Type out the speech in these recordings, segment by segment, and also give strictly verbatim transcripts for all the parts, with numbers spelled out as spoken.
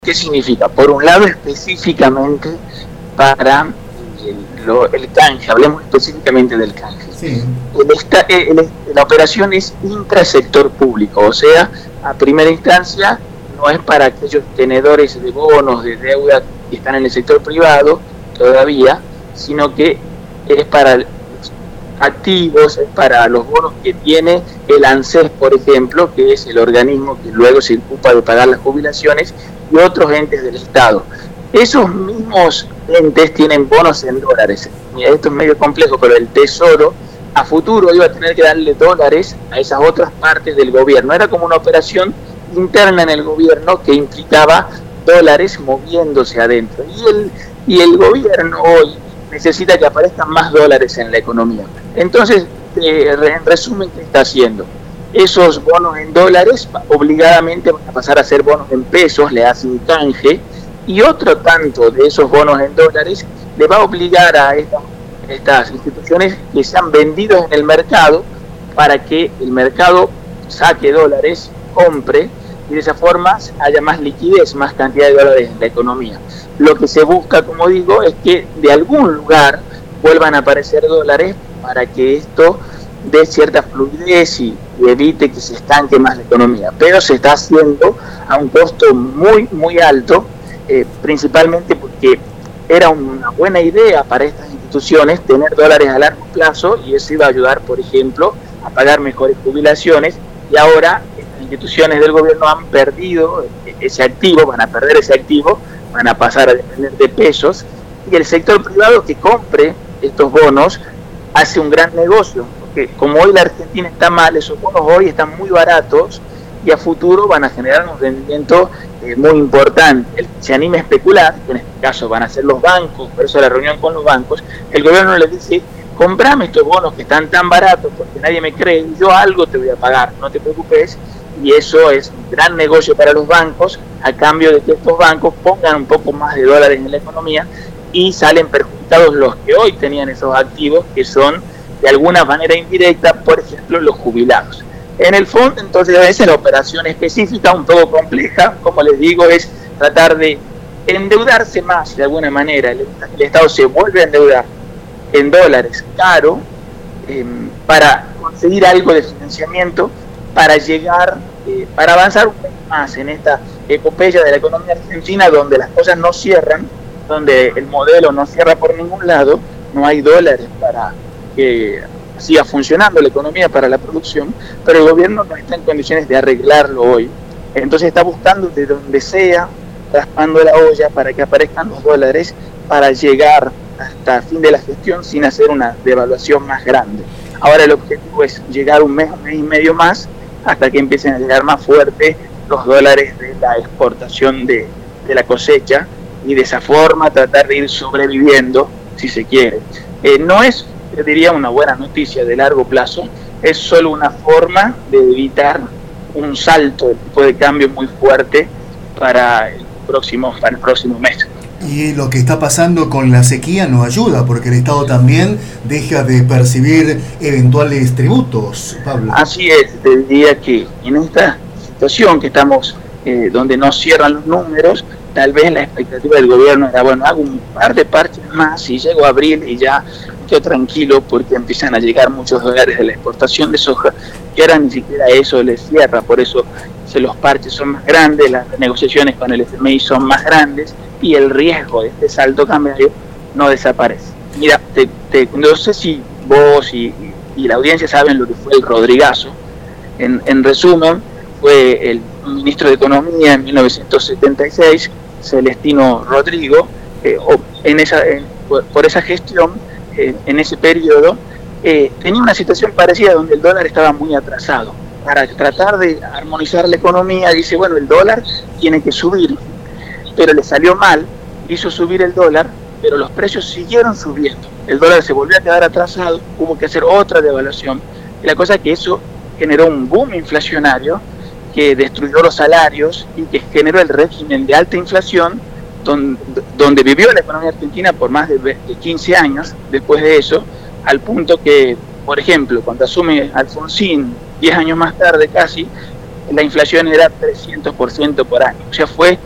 ¿Qué significa? Por un lado, específicamente para el, lo, el canje, hablemos específicamente del canje. Sí. El esta, el, la operación es intrasector público, o sea, a primera instancia no es para aquellos tenedores de bonos, de deuda que están en el sector privado todavía, sino que es para los activos, es para los bonos que tiene el ANSES, por ejemplo, que es el organismo que luego se ocupa de pagar las jubilaciones, y otros entes del Estado. Esos mismos entes tienen bonos en dólares. Mira, esto es medio complejo, pero el Tesoro a futuro iba a tener que darle dólares a esas otras partes del gobierno. Era como una operación interna en el gobierno que implicaba dólares moviéndose adentro. Y el, y el gobierno hoy necesita que aparezcan más dólares en la economía. Entonces, eh, en resumen, ¿qué está haciendo? Esos bonos en dólares obligadamente van a pasar a ser bonos en pesos, le hacen canje, y otro tanto de esos bonos en dólares le va a obligar a estas, estas instituciones que sean vendidos en el mercado para que el mercado saque dólares, compre, y de esa forma haya más liquidez, más cantidad de dólares en la economía. Lo que se busca, como digo, es que de algún lugar vuelvan a aparecer dólares para que esto dé cierta fluidez y, y evite que se estanque más la economía, pero se está haciendo a un costo muy muy alto, eh, principalmente porque era una buena idea para estas instituciones tener dólares a largo plazo, y eso iba a ayudar, por ejemplo, a pagar mejores jubilaciones, y ahora estas instituciones del gobierno han perdido ese activo, van a perder ese activo, van a pasar a depender de pesos, y el sector privado que compre estos bonos hace un gran negocio, que como hoy la Argentina está mal, esos bonos hoy están muy baratos y a futuro van a generar un rendimiento eh, muy importante. El que se anime a especular, que en este caso van a ser los bancos, por eso la reunión con los bancos, el gobierno les dice: comprame estos bonos que están tan baratos porque nadie me cree, yo algo te voy a pagar, no te preocupes, y eso es un gran negocio para los bancos, a cambio de que estos bancos pongan un poco más de dólares en la economía, y salen perjudicados los que hoy tenían esos activos, que son de alguna manera indirecta, por ejemplo, los jubilados. En el fondo, entonces, esa es la operación específica, un poco compleja, como les digo, es tratar de endeudarse más de alguna manera. El, el Estado se vuelve a endeudar en dólares caro eh, para conseguir algo de financiamiento, para llegar, eh, para avanzar un poco más en esta epopeya de la economía argentina, donde las cosas no cierran, donde el modelo no cierra por ningún lado, no hay dólares para que siga funcionando la economía, para la producción, pero el gobierno no está en condiciones de arreglarlo hoy. Entonces está buscando de donde sea, raspando la olla para que aparezcan los dólares, para llegar hasta el fin de la gestión sin hacer una devaluación más grande. Ahora el objetivo es llegar un mes, un mes y medio más, hasta que empiecen a llegar más fuerte los dólares de la exportación de, de la cosecha, y de esa forma tratar de ir sobreviviendo, si se quiere. Eh, no es, yo diría, una buena noticia de largo plazo, es solo una forma de evitar un salto de tipo de cambio muy fuerte para el próximo, para el próximo mes. Y lo que está pasando con la sequía no ayuda, porque el Estado también deja de percibir eventuales tributos, Pablo. Así es, te diría que en esta situación que estamos, eh, donde no cierran los números, tal vez la expectativa del gobierno era: bueno, hago un par de parches más y llego a abril y ya quedo tranquilo, porque empiezan a llegar muchos dólares de la exportación de soja, que ahora ni siquiera eso les cierra, por eso se los parches son más grandes, las negociaciones con el F M I son más grandes, y el riesgo de este salto cambiario no desaparece. Mira, te, te, no sé si vos y, y la audiencia saben lo que fue el Rodrigazo. En, en resumen, fue el ministro de Economía en mil novecientos setenta y seis, Celestino Rodrigo, eh, en esa, en, por, por esa gestión, eh, en ese periodo, eh, tenía una situación parecida donde el dólar estaba muy atrasado. Para tratar de armonizar la economía, dice: bueno, el dólar tiene que subir, pero le salió mal, hizo subir el dólar, pero los precios siguieron subiendo. El dólar se volvió a quedar atrasado, hubo que hacer otra devaluación, y la cosa es que eso generó un boom inflacionario que destruyó los salarios y que generó el régimen de alta inflación, donde, donde vivió la economía argentina por más de quince años después de eso, al punto que, por ejemplo, cuando asume Alfonsín, diez años más tarde casi, la inflación era trescientos por ciento por año. O sea, fue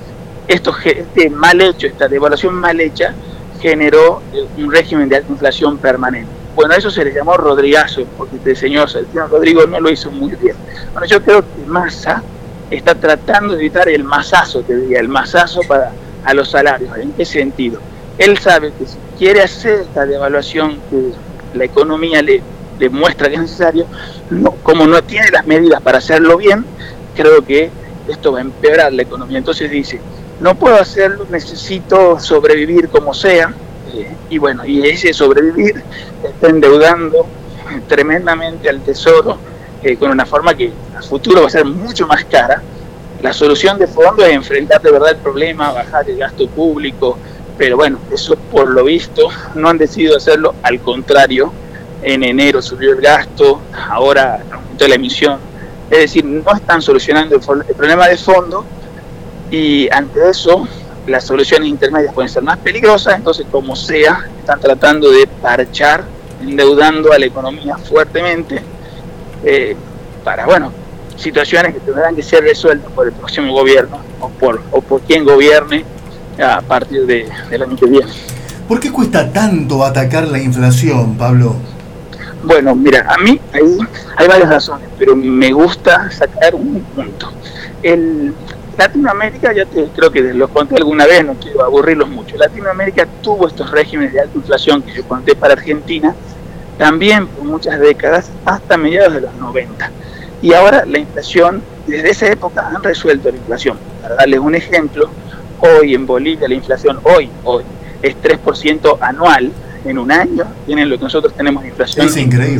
esto, este mal hecho, esta devaluación mal hecha, generó un régimen de alta inflación permanente. Bueno, a eso se le llamó Rodrigazo, porque este señor Celestino Rodrigo no lo hizo muy bien. Bueno, yo creo que Massa está tratando de evitar el masazo, te diría, el masazo para a los salarios. ¿En qué sentido? Él sabe que si quiere hacer esta devaluación que la economía le, le muestra que es necesario, no, como no tiene las medidas para hacerlo bien, creo que esto va a empeorar la economía. Entonces dice, no puedo hacerlo, necesito sobrevivir como sea, eh, y bueno, y ese sobrevivir está endeudando tremendamente al Tesoro, eh, con una forma que a futuro va a ser mucho más cara. La solución de fondo es enfrentar de verdad el problema, bajar el gasto público, pero bueno, eso por lo visto no han decidido hacerlo, al contrario, en enero subió el gasto, ahora aumentó la emisión, es decir, no están solucionando el, el problema de fondo, y ante eso las soluciones intermedias pueden ser más peligrosas. Entonces, como sea, están tratando de parchar, endeudando a la economía fuertemente, eh, para, bueno, situaciones que tendrán que ser resueltas por el próximo gobierno o por, o por quien gobierne a partir de, del año que viene. ¿Por qué cuesta tanto atacar la inflación, Pablo? Bueno, mira, a mí hay, hay varias razones, pero me gusta sacar un punto. El Latinoamérica, ya te, creo que lo conté alguna vez, no quiero aburrirlos mucho. Latinoamérica tuvo estos regímenes de alta inflación que yo conté para Argentina, también por muchas décadas, hasta mediados de los noventa. Y ahora la inflación, desde esa época han resuelto la inflación. Para darles un ejemplo, hoy en Bolivia la inflación, hoy, hoy, es tres por ciento anual. En un año tienen lo que nosotros tenemos de inflación. Es increíble.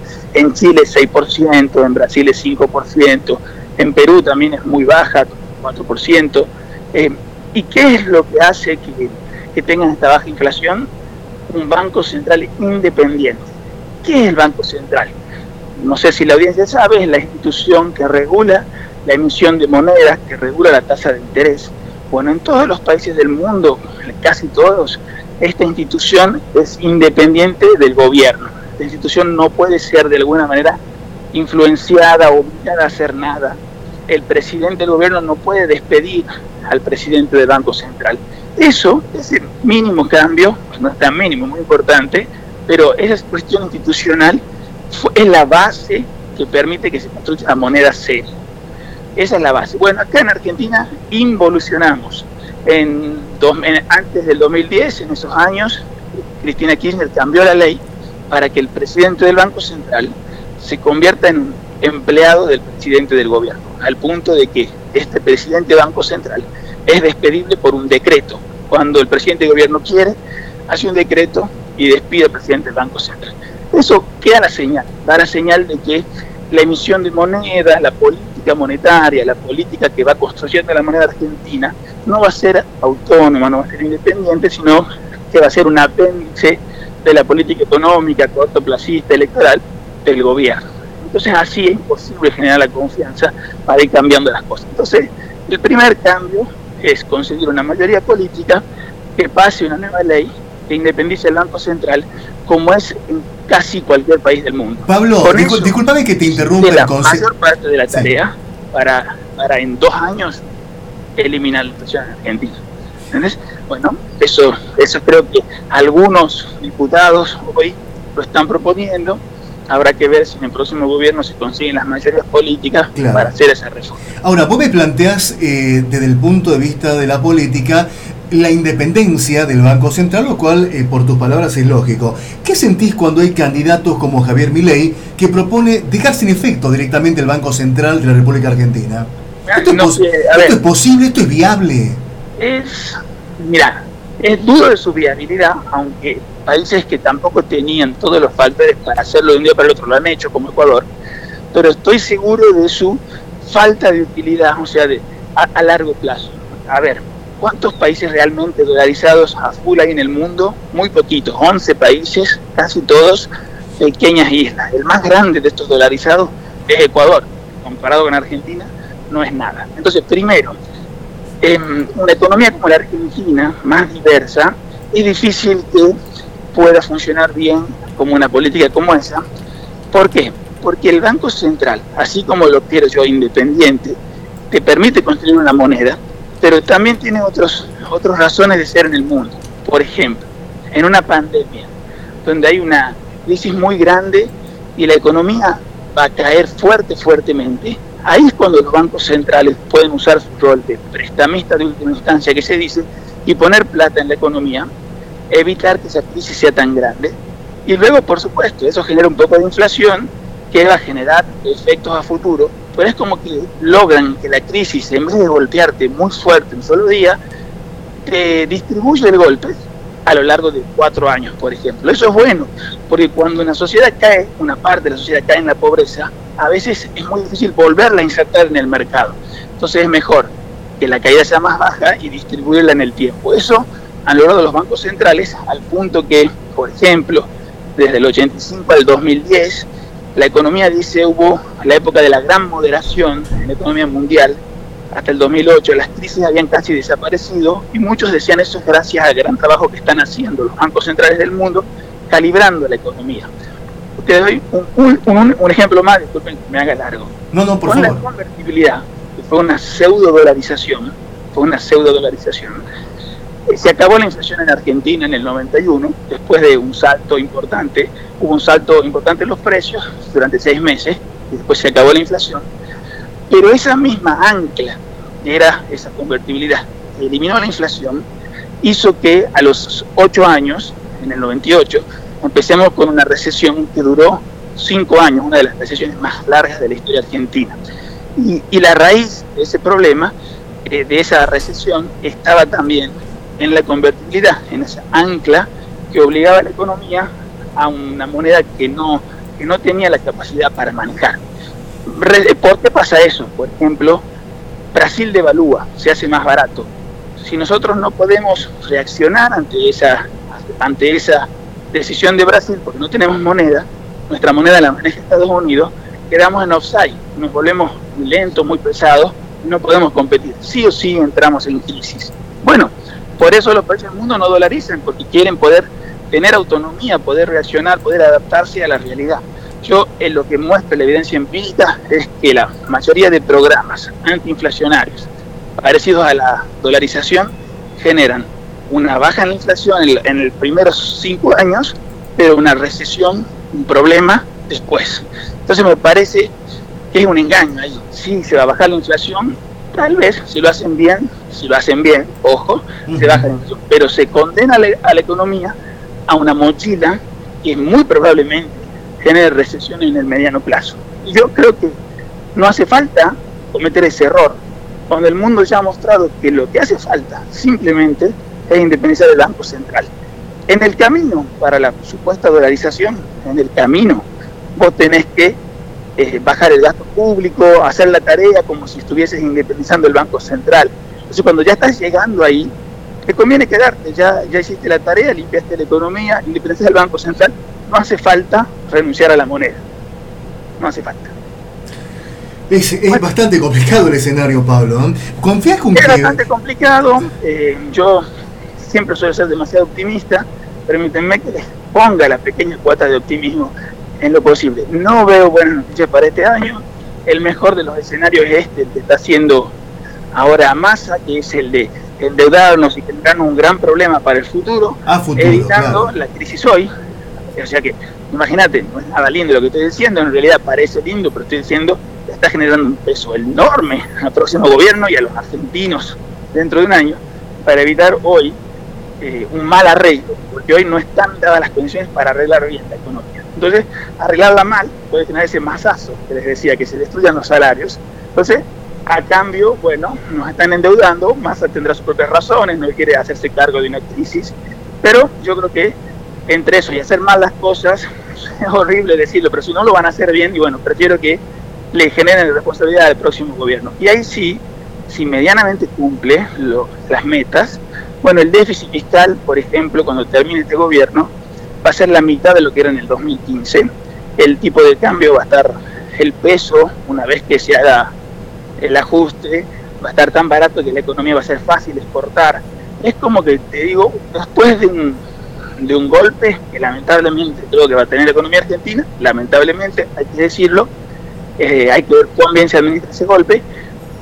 En Chile es seis por ciento, en Brasil es cinco por ciento, en Perú también es muy baja, cuatro por ciento. Eh, ¿Y qué es lo que hace que, que tengan esta baja inflación? Un Banco Central independiente. ¿Qué es el Banco Central? No sé si la audiencia sabe, es la institución que regula la emisión de monedas, que regula la tasa de interés. Bueno, en todos los países del mundo, casi todos, esta institución es independiente del gobierno. La institución no puede ser de alguna manera influenciada o obligada a hacer nada. El presidente del gobierno no puede despedir al presidente del Banco Central. Eso, ese mínimo cambio, no es tan mínimo, muy importante, pero esa cuestión institucional es la base que permite que se construya la moneda seria. Esa es la base. Bueno, acá en Argentina involucionamos. En dos, en, antes del dos mil diez, en esos años, Cristina Kirchner cambió la ley para que el presidente del Banco Central se convierta en empleado del presidente del gobierno, al punto de que este presidente del Banco Central es despedible por un decreto. Cuando el presidente del gobierno quiere, hace un decreto y despide al presidente del Banco Central. Eso queda la señal, da la señal de que la emisión de moneda, la política monetaria, la política que va construyendo la moneda argentina, no va a ser autónoma, no va a ser independiente, sino que va a ser un apéndice de la política económica cortoplacista electoral del gobierno. Entonces así es imposible generar la confianza para ir cambiando las cosas. Entonces el primer cambio es conseguir una mayoría política que pase una nueva ley que independice el Banco Central, como es en casi cualquier país del mundo. Pablo, discul disculpame que te interrumpa. La mayor parte de la tarea sí. para, para en dos años eliminar la inflación en Argentina. ¿Entendés? Bueno, eso, eso creo que algunos diputados hoy lo están proponiendo. Habrá que ver si en el próximo gobierno se consiguen las mayorías políticas claro. para hacer esa reforma. Ahora, vos me planteás eh, desde el punto de vista de la política la independencia del Banco Central, lo cual, eh, por tus palabras, es lógico. ¿Qué sentís cuando hay candidatos como Javier Milei que propone dejar sin efecto directamente el Banco Central de la República Argentina? ¿Esto, no, es, eh, ¿esto es posible? ¿Esto es viable? Es, mira, es dudo de su viabilidad, aunque países que tampoco tenían todos los factores para hacerlo de un día para el otro lo han hecho, como Ecuador, pero estoy seguro de su falta de utilidad, o sea, de, a, a largo plazo. A ver, ¿cuántos países realmente dolarizados a full hay en el mundo? Muy poquitos, once países, casi todos pequeñas islas. El más grande de estos dolarizados es Ecuador, comparado con Argentina, no es nada. Entonces, primero, en una economía como la Argentina, más diversa, es difícil que pueda funcionar bien como una política como esa. ¿Por qué? Porque el Banco Central, así como lo quiero yo independiente, te permite construir una moneda, pero también tiene otros, otras razones de ser en el mundo. Por ejemplo, en una pandemia, donde hay una crisis muy grande y la economía va a caer fuerte, fuertemente, ahí es cuando los bancos centrales pueden usar su rol de prestamista de última instancia, que se dice, y poner plata en la economía, evitar que esa crisis sea tan grande. Y luego, por supuesto, eso genera un poco de inflación, que va a generar efectos a futuro, pero es como que logran que la crisis, en vez de golpearte muy fuerte en un solo día, te distribuye el golpe a lo largo de cuatro años, por ejemplo. Eso es bueno, porque cuando una sociedad cae, una parte de la sociedad cae en la pobreza, a veces es muy difícil volverla a insertar en el mercado. Entonces es mejor que la caída sea más baja y distribuirla en el tiempo. Eso han logrado los bancos centrales, al punto que, por ejemplo, desde el ochenta y cinco al dos mil diez, la economía, dice, hubo la época de la gran moderación en la economía mundial. Hasta el dos mil ocho las crisis habían casi desaparecido y muchos decían eso es gracias al gran trabajo que están haciendo los bancos centrales del mundo calibrando la economía. Te doy un, un, un ejemplo más, disculpen que me haga largo. No, no, por Con favor. la convertibilidad, que fue una pseudo dolarización, fue una pseudo dolarización. Se acabó la inflación en Argentina en el noventa y uno, después de un salto importante, hubo un salto importante en los precios durante seis meses, y después se acabó la inflación. Pero esa misma ancla, que era esa convertibilidad, que eliminó la inflación, hizo que a los ocho años, en el noventa y ocho, empecemos con una recesión que duró cinco años, una de las recesiones más largas de la historia argentina. Y, y la raíz de ese problema, eh, de esa recesión, estaba también en la convertibilidad, en esa ancla que obligaba a la economía a una moneda que no, que no tenía la capacidad para manejar. ¿Por qué pasa eso? Por ejemplo, Brasil devalúa, se hace más barato. Si nosotros no podemos reaccionar ante esa, ante esa decisión de Brasil, porque no tenemos moneda, nuestra moneda la maneja Estados Unidos, quedamos en offside, nos volvemos muy lentos, muy pesados, y no podemos competir. Sí o sí entramos en crisis. Bueno, por eso los países del mundo no dolarizan, porque quieren poder tener autonomía, poder reaccionar, poder adaptarse a la realidad. Yo, en lo que muestra la evidencia empírica, es que la mayoría de programas antiinflacionarios parecidos a la dolarización generan una baja en la inflación en, en los primeros cinco años, pero una recesión, un problema después. Entonces me parece que es un engaño ahí. Sí, se va a bajar la inflación, tal vez, si lo hacen bien, si lo hacen bien, ojo, uh-huh. se baja la inflación, pero se condena a la, a la economía a una mochila que muy probablemente genere recesión en el mediano plazo. Y yo creo que no hace falta cometer ese error, cuando el mundo ya ha mostrado que lo que hace falta simplemente es independizar del Banco Central. En el camino para la supuesta dolarización, en el camino, vos tenés que eh, bajar el gasto público, hacer la tarea como si estuvieses independizando el Banco Central. Entonces cuando ya estás llegando ahí, te conviene quedarte, ya, ya hiciste la tarea, limpiaste la economía, independizaste del Banco Central, no hace falta renunciar a la moneda, no hace falta. Es, es bueno, bastante complicado el escenario, Pablo. ¿Confías con es que...? Es bastante complicado, eh, yo siempre suelo ser demasiado optimista, permítanme que les ponga la pequeña cuota de optimismo en lo posible. No veo buenas noticias para este año, el mejor de los escenarios es este, el que está haciendo ahora Massa, que es el de endeudarnos y generar un gran problema para el futuro, ah, futuro evitando claro. la crisis hoy. O sea que, imagínate, no es nada lindo lo que estoy diciendo, en realidad parece lindo, pero estoy diciendo que está generando un peso enorme al próximo gobierno y a los argentinos dentro de un año, para evitar hoy eh, un mal arreglo, porque hoy no están dadas las condiciones para arreglar bien la economía. Entonces, arreglarla mal puede generar ese masazo que les decía, que se destruyan los salarios. Entonces, a cambio, bueno, nos están endeudando, Massa tendrá sus propias razones, no quiere hacerse cargo de una crisis, pero yo creo que entre eso y hacer mal las cosas, es horrible decirlo, pero si no lo van a hacer bien, y bueno, prefiero que le generen responsabilidad al próximo gobierno. Y ahí sí, si medianamente cumple lo, las metas, bueno, el déficit fiscal, por ejemplo, cuando termine este gobierno, va a ser la mitad de lo que era en el dos mil quince, el tipo de cambio va a estar, el peso, una vez que se haga el ajuste, va a estar tan barato que la economía va a ser fácil exportar. Es como que, te digo, después de un, de un golpe que lamentablemente creo que va a tener la economía argentina, lamentablemente, hay que decirlo, eh, hay que ver cuán bien se administra ese golpe,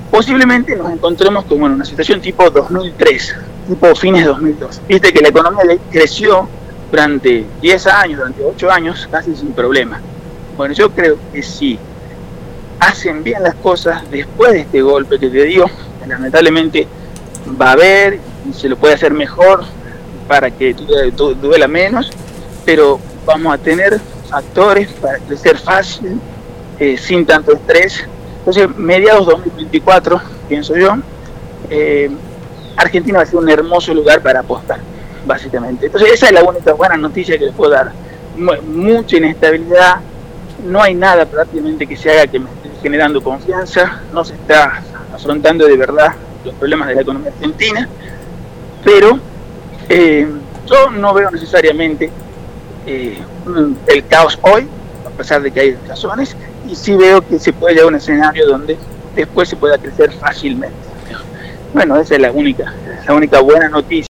posiblemente nos encontremos con bueno, una situación tipo dos mil tres, tipo fines de dos mil dos. Viste que la economía de ahí creció durante diez años, durante ocho años, casi sin problema. Bueno, yo creo que si hacen bien las cosas después de este golpe que te digo, lamentablemente va a haber y se lo puede hacer mejor para que duela menos, pero vamos a tener factores para crecer fácil, eh, sin tanto estrés. Entonces, mediados dos mil veinticuatro, pienso yo, eh, Argentina va a ser un hermoso lugar para apostar, básicamente. Entonces, esa es la única buena noticia que les puedo dar. Mucha inestabilidad, no hay nada prácticamente que se haga que me esté generando confianza, no se está afrontando de verdad los problemas de la economía argentina, pero eh, yo no veo necesariamente eh, el caos hoy, a pesar de que hay razones, y sí veo que se puede llegar a un escenario donde después se pueda crecer fácilmente. Bueno, esa es la única, la única buena noticia.